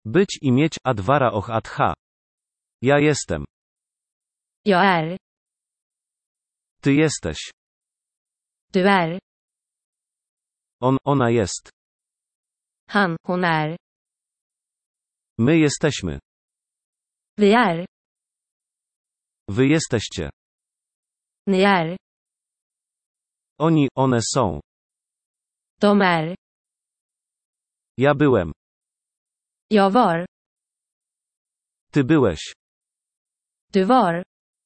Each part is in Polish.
Być i mieć advara och adha. Ja jestem. Jag är. Ty jesteś. Du är. Ona jest. Han, hon är. My jesteśmy. Vi är. Wy jesteście. Ni är. Oni, one są. De är. Ja byłem. Jag var. Ty byłeś. Du var.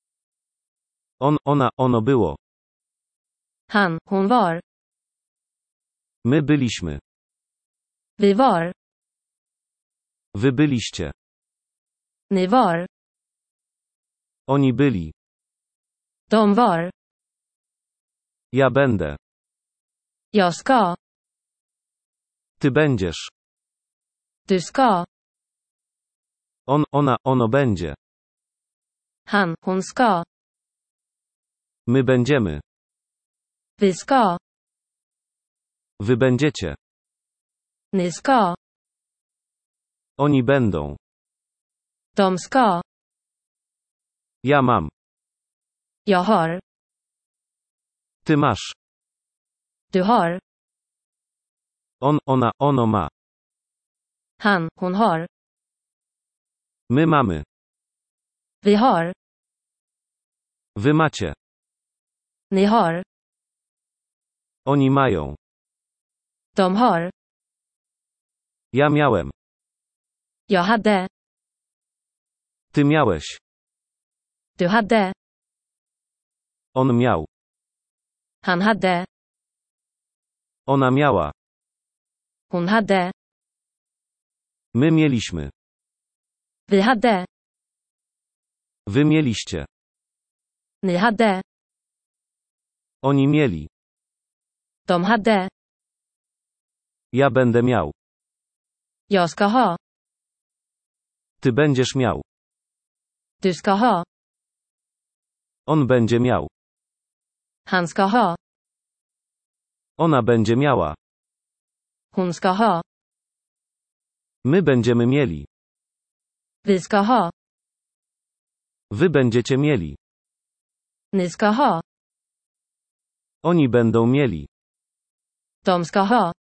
Ona, ono było. Han, hon var. My byliśmy. Vi var. Wy byliście. Ni var. Oni byli. De var. Ja będę. Jag ska. Ty będziesz. Du ska. Ona, ono będzie. Han, hon ska. My będziemy. Vi ska. Wy będziecie. Ni ska. Oni będą. De ska. Ja mam. Jag har. Ty masz. Du har. Ona, ono ma. Han, hon har. My mamy. Vi har. Wy macie. Ni har. Oni mają. De har. Ja miałem. Jag hade. Ty miałeś. Du hade. On miał. Han hade. Ona miała. Hon hade. My mieliśmy. Vi hade. Wy mieliście. Ni hade. Oni mieli. De hade. Ja będę miał. Jag ska ha. Ty będziesz miał. Du ska ha. On będzie miał. Han ska ha. Ona będzie miała. Hon ska ha. My będziemy mieli. Vi ska ha. Wy będziecie mieli. Ni ska ha. Oni będą mieli. De ska ha.